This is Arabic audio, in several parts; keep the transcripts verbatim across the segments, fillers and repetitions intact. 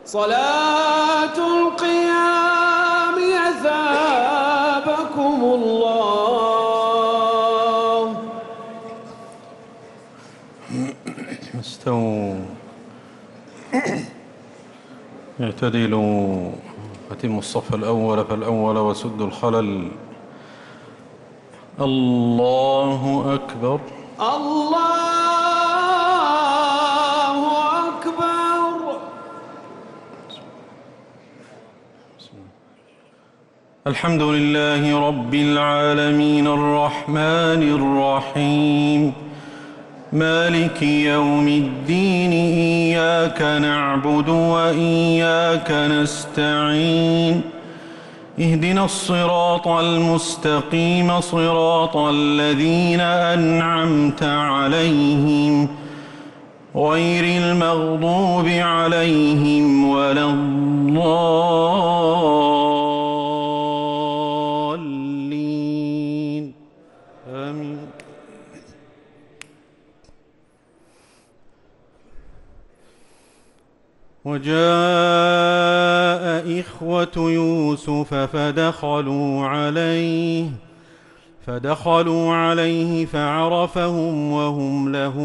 صلاة القيام أثابكم الله. استووا اعتدلوا، أتموا الصف الأول فالأول وسدوا الخلل. الله أكبر. الله أكبر. الحمد لله رب العالمين الرحمن الرحيم مالك يوم الدين، إياك نعبد وإياك نستعين، اهدنا الصراط المستقيم صراط الذين أنعمت عليهم غير المغضوب عليهم ولا الضالين آمين. وجاء إخوة يوسف فدخلوا عليه فدخلوا عليه فعرفهم وهم له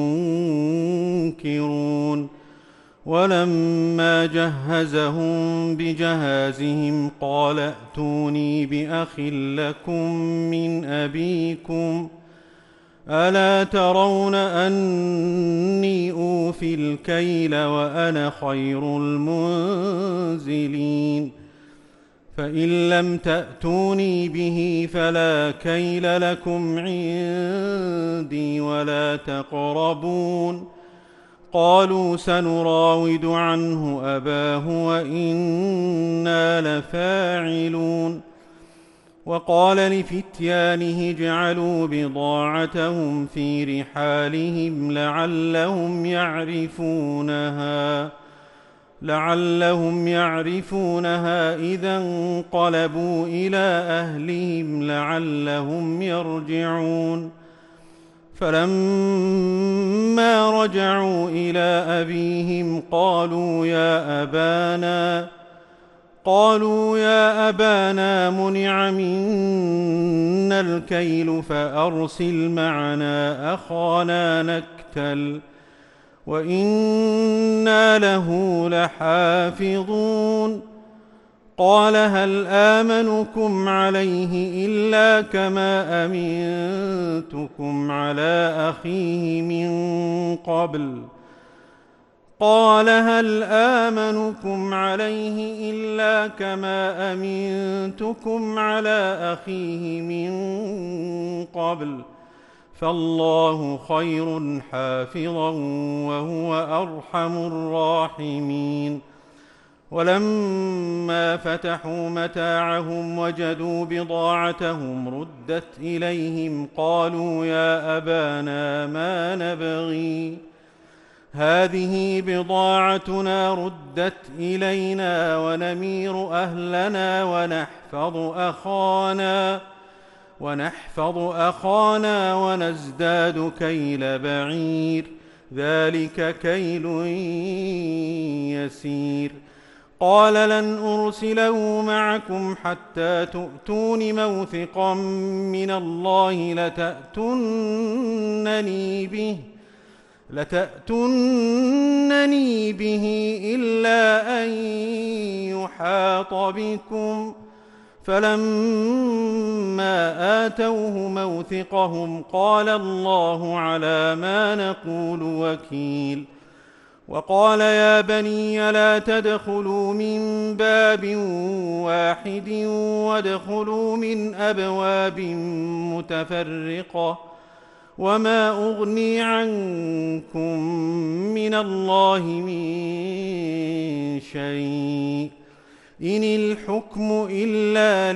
منكرون. ولما جهزهم بجهازهم قال ائتوني بأخ لكم من أبيكم، ألا ترون أني أوفي الكيل وأنا خير المنزلين؟ فإن لم تأتوني به فلا كيل لكم عندي ولا تقربون. قالوا سنراود عنه أباه وإنا لفاعلون. وقال لفتيانه اجعلوا بضاعتهم في رحالهم لعلهم يعرفونها لعلهم يعرفونها إذا انقلبوا إلى أهلهم لعلهم يرجعون. فلما رجعوا إلى أبيهم قالوا يا أبانا قالوا يا أبانا منع منا الكيل فأرسل معنا أخانا نكتل وإنا له لحافظون. قال هل آمنكم عليه إلا كما أمنتكم على أخيه من قبل قال هل آمنكم عليه إلا كما أمنتكم على أخيه من قبل فالله خير حافظا وهو أرحم الراحمين. ولما فتحوا متاعهم وجدوا بضاعتهم ردت إليهم قالوا يا أبانا ما نبغي هذه بضاعتنا ردت إلينا ونمير أهلنا ونحفظ أخانا ونحفظ أخانا ونزداد كيل بعير ذلك كيل يسير. قال لن أرسله معكم حتى تؤتون موثقا من الله لتأتونني به لتأتونني به إلا أن يحاط بكم. فلما آتوه موثقهم قال الله على ما نقول وكيل. وقال يا بني لا تدخلوا من باب واحد وادخلوا من أبواب متفرقة وما أغني عنكم من الله من شيء إن الحكم إلا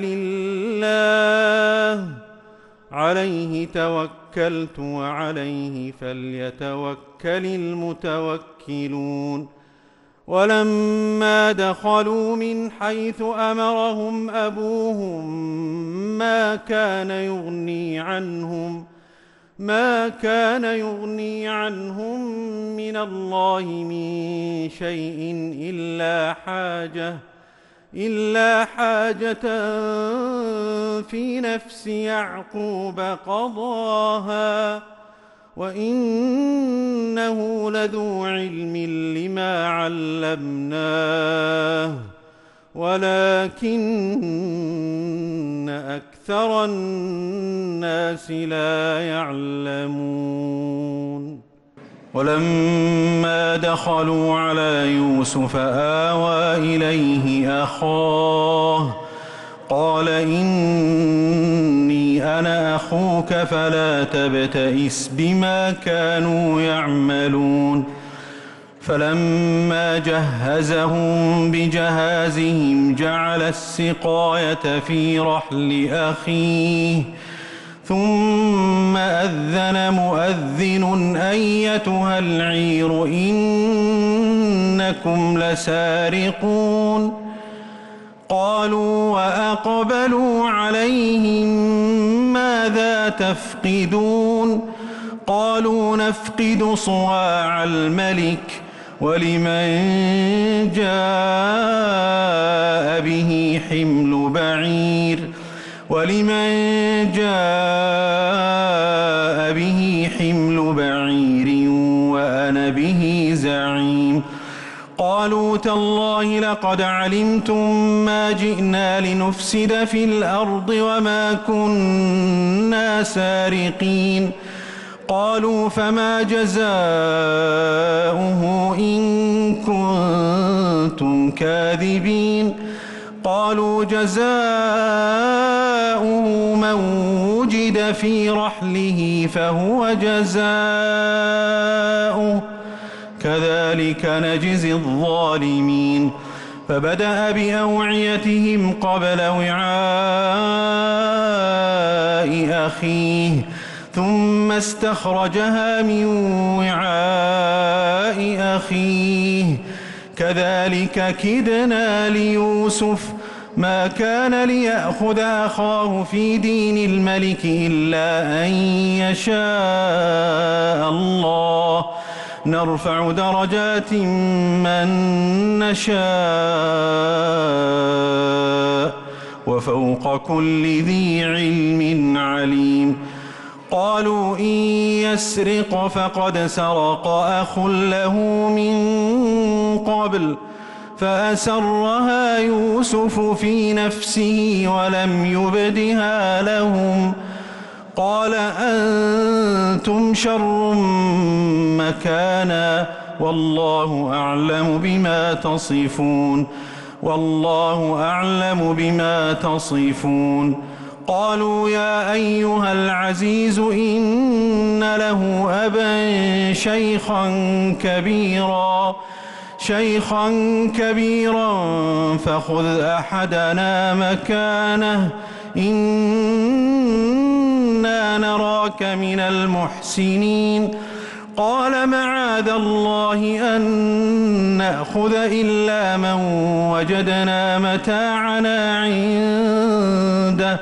لله عليه توكلت وعليه فليتوكل المتوكلون. ولما دخلوا من حيث أمرهم أبوهم ما كان يغني عنهم ما كان يغني عنهم من الله من شيء إلا حاجة إلا حاجة في نفس يعقوب قضاها وإنه لذو علم لما علمناه ولكن أكثر الناس لا يعلمون. ولما دخلوا على يوسف آوى إليه أخاه قال إني أنا أخوك فلا تبتئس بما كانوا يعملون. فلما جهزهم بجهازهم جعل السقاية في رحل أخيه ثم أذن مؤذن أيتها العير إنكم لسارقون. قالوا وأقبلوا عليهم ماذا تفقدون؟ قالوا نفقد صواع الملك ولمن جاء به حمل بعير ولمن جاء به حمل بعير وأنا به زعيم. قالوا تالله لقد علمتم ما جئنا لنفسد في الأرض وما كنا سارقين. قالوا فما جزاؤه إن كنتم كاذبين؟ قالوا جزاؤه من وجد في رحله فهو جزاؤه كذلك نجزي الظالمين. فبدأ بأوعيتهم قبل وعاء أخيه ثم استخرجها من وعاء أخيه كذلك كدنا ليوسف ما كان ليأخذ أخاه في دين الملك إلا أن يشاء الله نرفع درجات من نشاء وفوق كل ذي علم عليم. قالوا إن يسرق فقد سرق أخ له من قبل فأسرها يوسف في نفسه ولم يبدها لهم. قال أنتم شر مكانا والله أعلم بما تصفون والله أعلم بما تصفون. قالوا يا أيها العزيز إن له أبا شيخا كبيرا شيخا كبيرا فخذ أحدنا مكانه إنا نراك من المحسنين. قال معاذ الله أن نأخذ إلا من وجدنا متاعنا عنده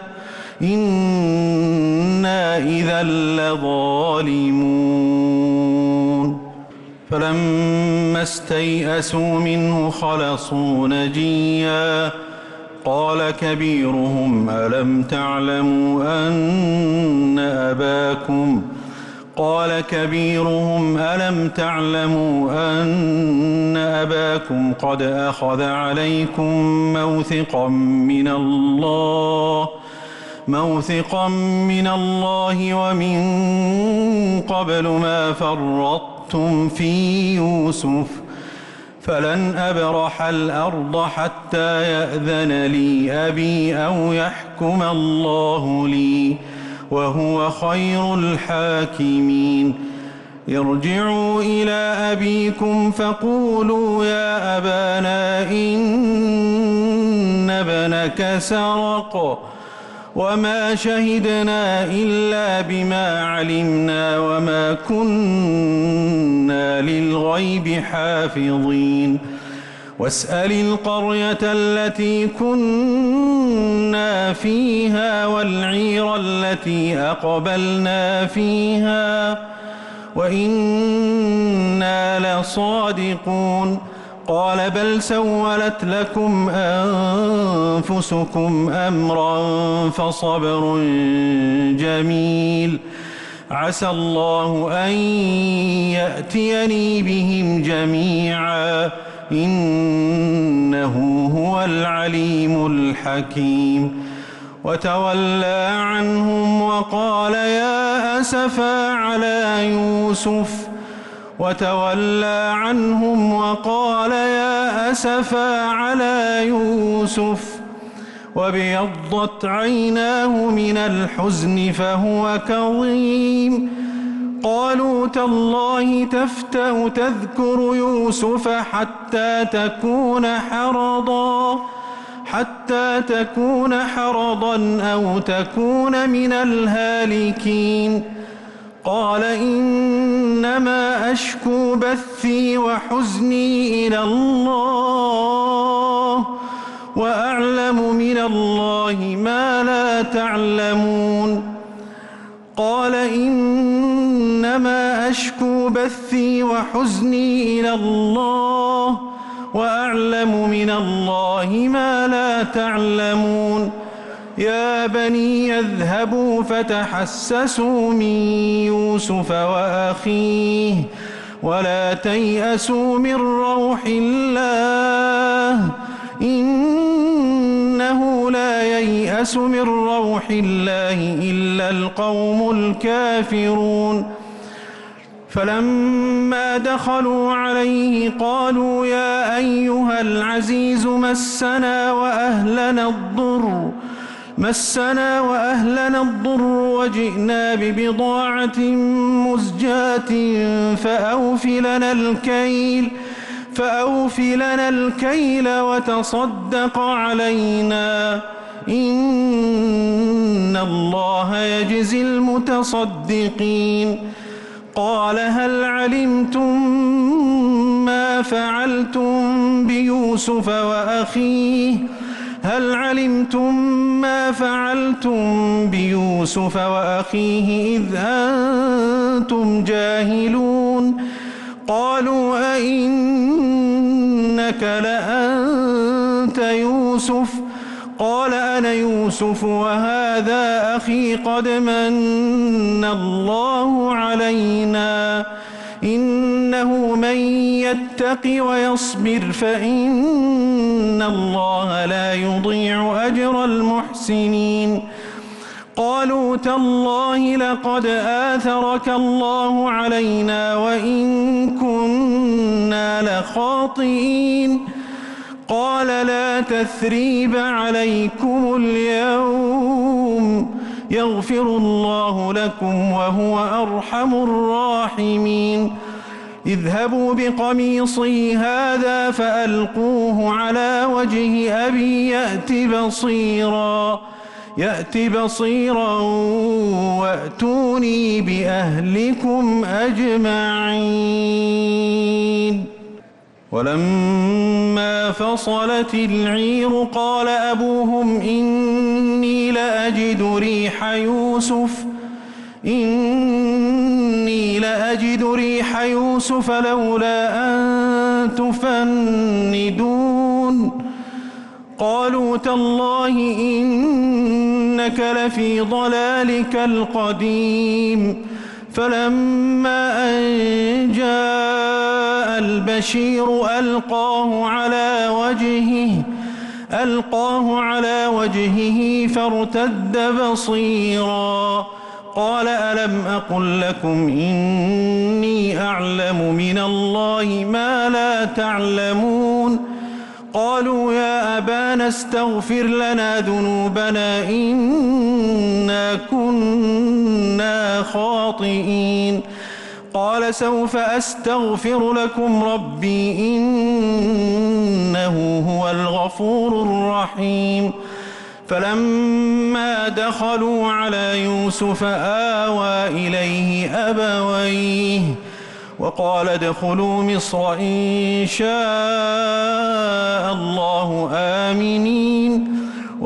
إنا إذا لظالمون. فلما استيئسوا منه خلصوا نجيا قال كبيرهم ألم تعلموا أن أباكم قال كبيرهم ألم تعلموا أن أباكم قد أخذ عليكم موثقا من الله موثقا من الله ومن قبل ما فرطتم في يوسف فلن أبرح الأرض حتى يأذن لي أبي أو يحكم الله لي وهو خير الحاكمين. ارجعوا إلى أبيكم فقولوا يا أبانا إن ابنك سرق وما شهدنا إلا بما علمنا وما كنا للغيب حافظين واسأل القرية التي كنا فيها والعير التي أقبلنا فيها وإنا لصادقون قال بل سولت لكم أنفسكم أمرا فصبر جميل عسى الله أن يأتيني بهم جميعا إنه هو العليم الحكيم وتولى عنهم وقال يا أسفا على يوسف وتولى عنهم وقال يا أسفا على يوسف وابيضت عيناه من الحزن فهو كظيم قالوا تالله تفتأ تذكر يوسف حتى تكون حرضا حتى تكون حرضا أو تكون من الهالكين قال إنما أشكو بثي وحزني إلى الله وأعلم من الله ما لا تعلمون قال إنما أشكو بثي وحزني إلى الله وأعلم من الله ما لا تعلمون يا بني اذهبوا فتحسسوا من يوسف وأخيه ولا تيأسوا من روح الله إنه لا ييأس من روح الله إلا القوم الكافرون فلما دخلوا عليه قالوا يا أيها العزيز مسنا وأهلنا الضر مسنا وأهلنا الضر وجئنا ببضاعة مزجاة فأوف لنا الكيل فأوف لنا الكيل وتصدق علينا إن الله يجزي المتصدقين قال هل علمتم ما فعلتم بيوسف وأخيه هل علمتم ما فعلتم بيوسف وأخيه إذ أنتم جاهلون قالوا أئنك لأنت يوسف قال أنا يوسف وهذا أخي قد من الله علينا إنه من يتق ويصبر فإن الله لا يضيع أجر المحسنين قالوا تالله لقد آثرك الله علينا وإن كنا لخاطئين قال لا تثريب عليكم اليوم يغفر الله لكم وهو أرحم الراحمين اذهبوا بقميصي هذا فألقوه على وجه أبي يأت بصيرا يأت بصيرا وأتوني بأهلكم أجمعين ولما فصلت العير قال أبوهم إني لأجد ريح يوسف إني لأجد ريح يوسف لولا أن تفندون قالوا تالله إنك لفي ضلالك القديم فلما أن جاء البشير ألقاه على وجهه ألقاه على وجهه فارتد بصيرا قال ألم أقل لكم إني أعلم من الله ما لا تعلمون قالوا يا أبانا استغفر لنا ذنوبنا إنا كنا خاطئين قال سوف أستغفر لكم ربي إنه هو الغفور الرحيم فلما دخلوا على يوسف آوى إليه أبويه وقال ادخلوا مصر إن شاء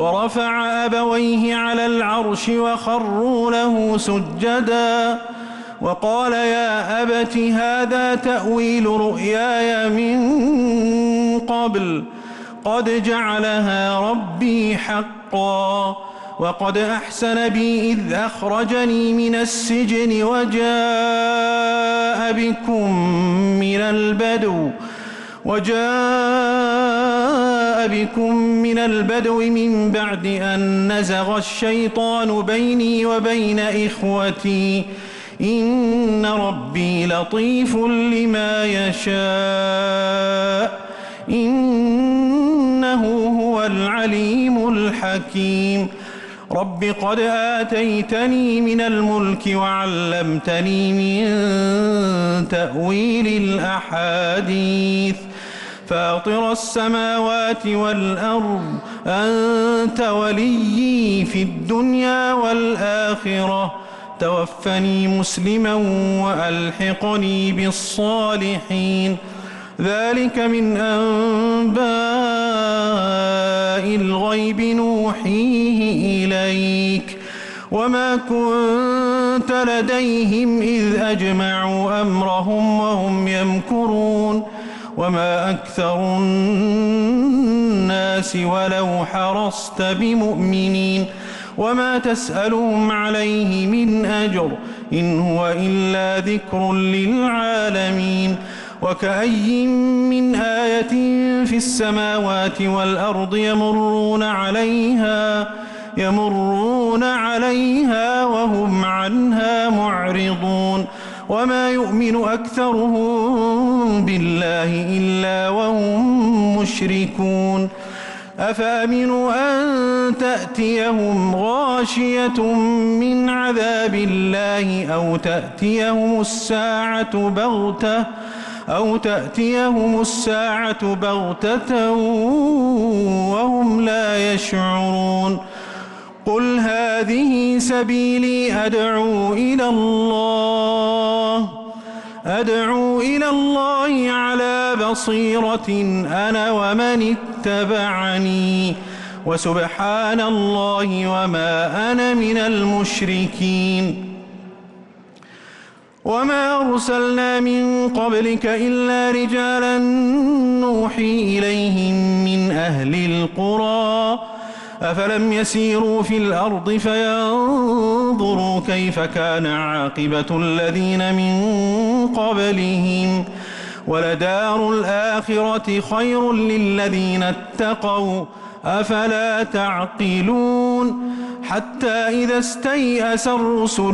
ورفع أبويه على العرش وخروا له سجدا وقال يا أبت هذا تأويل رؤياي من قبل قد جعلها ربي حقا وقد أحسن بي إذ أخرجني من السجن وجاء بكم من البدو وجاء بكم من البدو من بعد أن نزغ الشيطان بيني وبين إخوتي إن ربي لطيف لما يشاء إنه هو العليم الحكيم رب قد آتيتني من الملك وعلمتني من تأويل الأحاديث فاطر السماوات والأرض أنت وليي في الدنيا والآخرة توفني مسلما وألحقني بالصالحين ذلك من أنباء الغيب نوحيه إليك وما كنت لديهم إذ أجمعوا أمرهم وهم يمكرون وما أكثر الناس ولو حرصت بمؤمنين وما تسألهم عليه من أجر إن هو إلا ذكر للعالمين وكأي من آية في السماوات والأرض يمرون عليها يمرون عليها وهم عنها معرضون وما يؤمن أكثرهم بالله إلا وهم مشركون أفأمنوا أن تأتيهم غاشية من عذاب الله أو تأتيهم الساعة بغتة أو تأتيهم الساعة بغتة وهم لا يشعرون قل هذه سبيلي أدعو إلى الله أدعو إلى الله على بصيرة أنا ومن اتبعني وسبحان الله وما أنا من المشركين وما أرسلنا من قبلك إلا رجالا نوحي إليهم من أهل القرى أفلم يسيروا في الأرض فينظروا كيف كان عاقبة الذين من قبلهم ولدار الآخرة خير للذين اتقوا أفلا تعقلون حتى إذا استيأس الرسل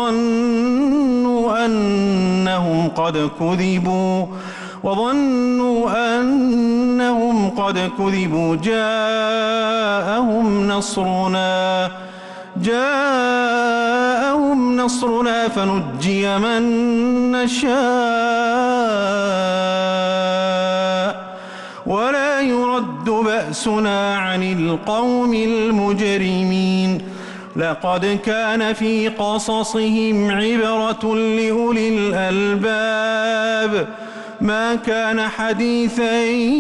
وظنوا أنهم قد كذبوا وظنوا أنهم قد كذبوا جاءهم نصرنا جاءهم نصرنا فنجي من نشاء ولا يرد بأسنا عن القوم المجرمين لقد كان في قصصهم عبرة لأولي الألباب ما كان حديثا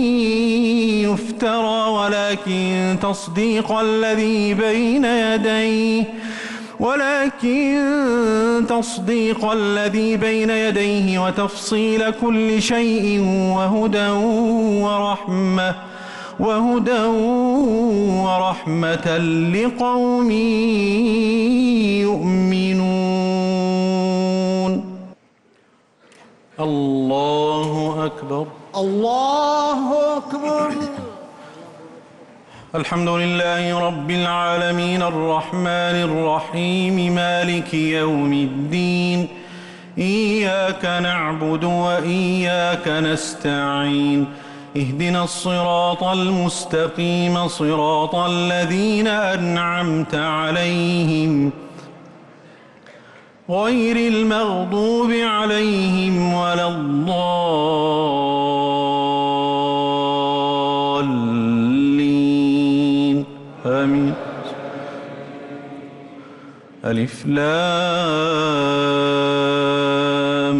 يفترى ولكن تصديق الذي بين يديه ولكن تصديق الذي بين يديه وتفصيل كل شيء وهدى ورحمة وهدى ورحمة لقوم يؤمنون الله أكبر الله أكبر. الحمد لله رب العالمين الرحمن الرحيم مالك يوم الدين إياك نعبد وإياك نستعين اهدنا الصراط المستقيم صراط الذين أنعمت عليهم غير المغضوب عليهم ولا الضالين آمين. ألف لام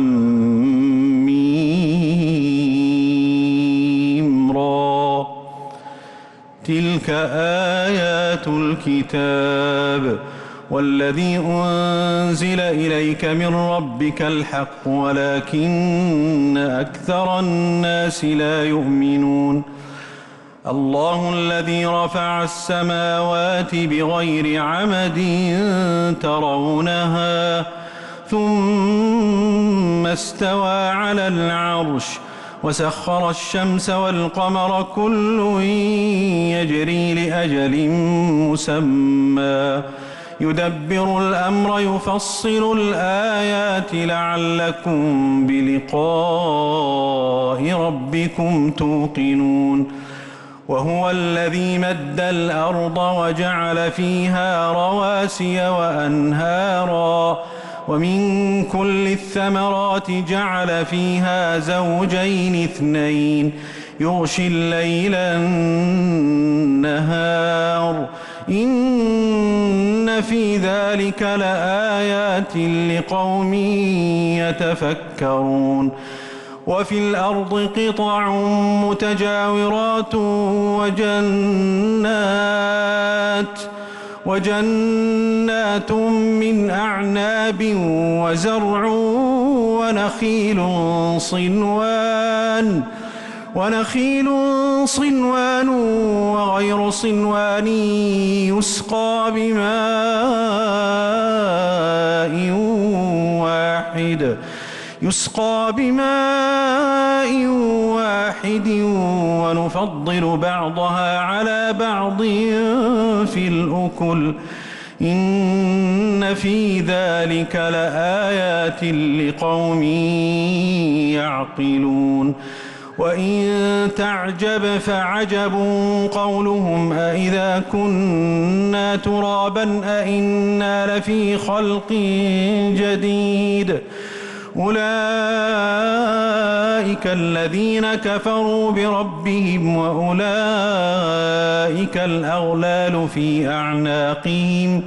ميم را تلك آيات الكتاب والذي أنزل إليك من ربك الحق ولكن أكثر الناس لا يؤمنون الله الذي رفع السماوات بغير عمد ترونها ثم استوى على العرش وسخر الشمس والقمر كل يجري لأجل مسمى يدبر الأمر يفصل الآيات لعلكم بلقاء ربكم توقنون وهو الذي مد الأرض وجعل فيها رواسي وأنهارا ومن كل الثمرات جعل فيها زوجين اثنين يغشي الليل النهار إن في ذلك لآيات لقوم يتفكرون وفي الأرض قطع متجاورات وجنات وجنات من أعناب وزرع ونخيل صنوان ونخيل صنوان وغير صنوان يسقى بماء واحد يسقى بماء واحد ونفضل بعضها على بعض في الأكل إن في ذلك لآيات لقوم يعقلون وإن تعجب فعجب قولهم أإذا كنا ترابا أإنا لفي خلق جديد أولئك الذين كفروا بربهم وأولئك الأغلال في أعناقهم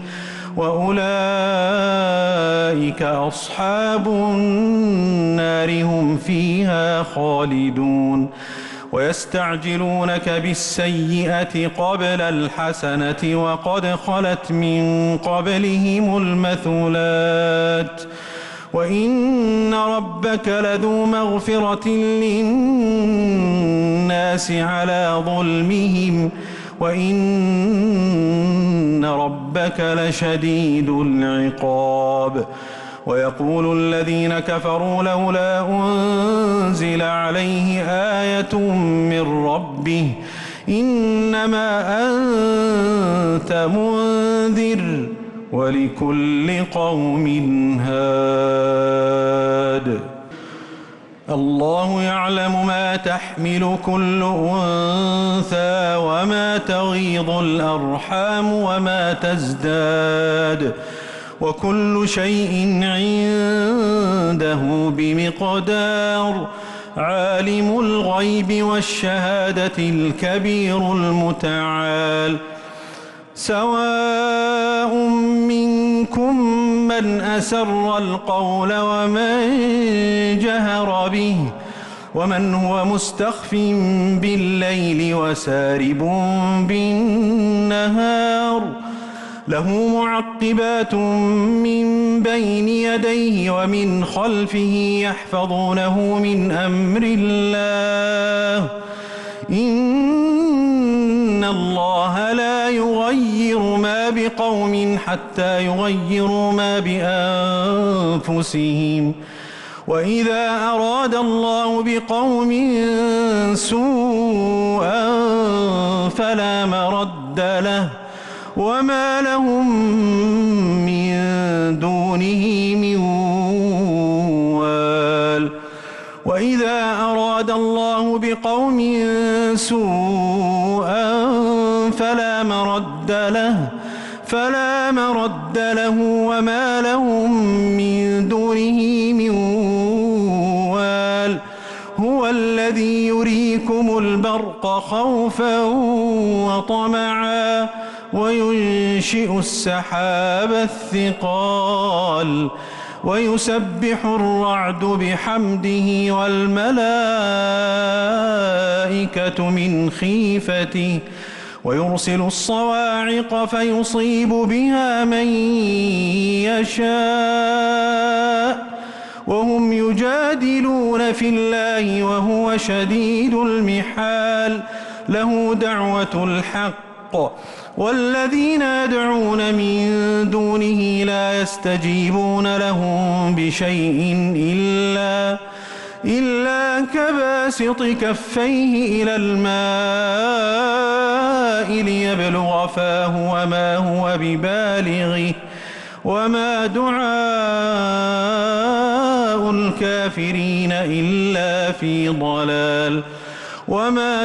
وأولئك أصحاب النار هم فيها خالدون ويستعجلونك بالسيئة قبل الحسنة وقد خلت من قبلهم المثلات وإن ربك لذو مغفرة للناس على ظلمهم وإن ربك لشديد العقاب ويقول الذين كفروا لولا أنزل عليه آية من ربه إنما أنت منذر ولكل قوم هاد الله يعلم ما تحمل كل أنثى وما تغيض الأرحام وما تزداد وكل شيء عنده بمقدار عالم الغيب والشهادة الكبير المتعال سواء منكم من أسر القول ومن جهر به ومن هو مستخف بالليل وسارب بالنهار له معقبات من بين يديه ومن خلفه يحفظونه من أمر الله إن الله لا يغير ما بقوم حتى يغيروا ما بأنفسهم وإذا أراد الله بقوم سوءا فلا مرد له وما لهم من دونه من وال وإذا أراد الله بقوم سوءا فلا مرد له فلا مرد له وما لهم من دونه من وال هو الذي يريكم البرق خوفا وطمعا وينشئ السحاب الثقال ويسبح الرعد بحمده والملائكة من خيفته ويرسل الصواعق فيصيب بها من يشاء وهم يجادلون في الله وهو شديد المحال له دعوة الحق والذين يدعون من دونه لا يستجيبون لهم بشيء إلا إلا كباسط كفيه إلى الماء ليبلغ فاه وما هو ببالغه وما دعاء الكافرين إلا في ضلال وما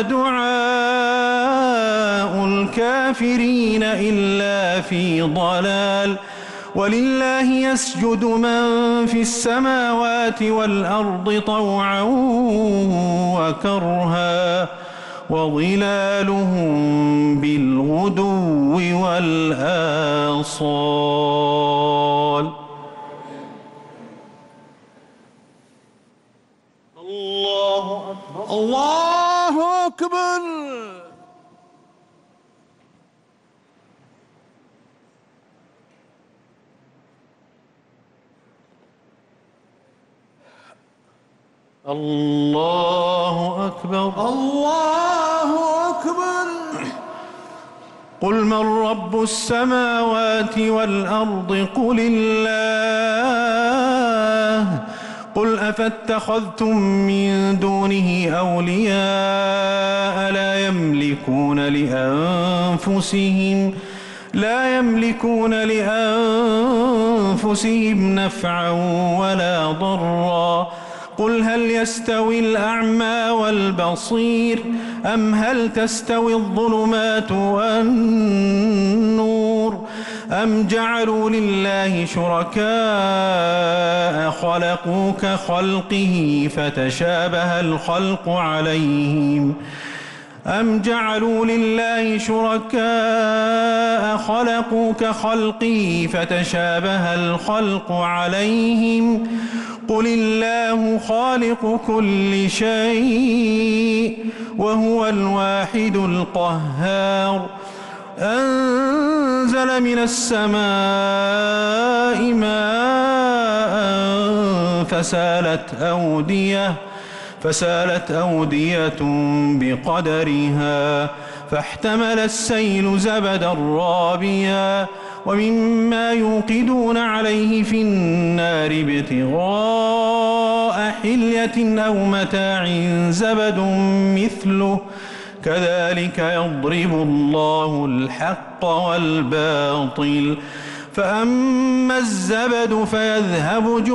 دعاء الكافرين إلا في ضلال ولله يسجد من في السماوات والأرض طوعا وكرها وظلالهم بالغدو والآصال. الله أكبر الله أكبر. الله أكبر الله أكبر. قل من رب السماوات والأرض قل الله قل أفاتخذتم من دونه أولياء لا يملكون لأنفسهم لا يملكون لأنفسهم نفعا ولا ضرا قل هل يستوي الأعمى والبصير أم هل تستوي الظلمات والنور أم جعلوا لله شركاء خلقوا كخلقه فتشابه الخلق عليهم أم جعلوا لله شركاء خلقوا كخلقه فتشابه الخلق عليهم قل الله خالق كل شيء وهو الواحد القهار أنزل من السماء ماء فسالت أودية فسالت أودية بقدرها فاحتمل السيل زبدا رابيا ومما يوقدون عليه في النار ابتغاء حلية أو متاع زبد مثله كذلك يضرب الله الحق والباطل فأما الزبد فيذهب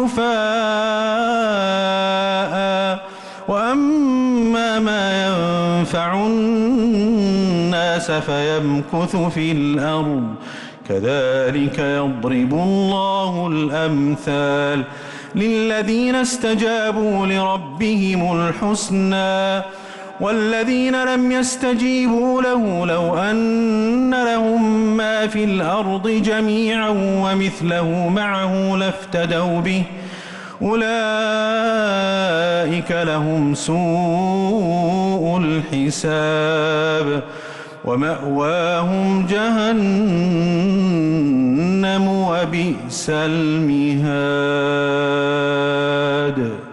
جفاء وأما ما ينفع الناس فيمكث في الأرض كذلك يضرب الله الأمثال للذين استجابوا لربهم الحسنى والذين لم يستجيبوا له لو أن لهم ما في الأرض جميعا ومثله معه لافتدوا به أولئك لهم سوء الحساب ومأواهم جهنم وبئس المهاد.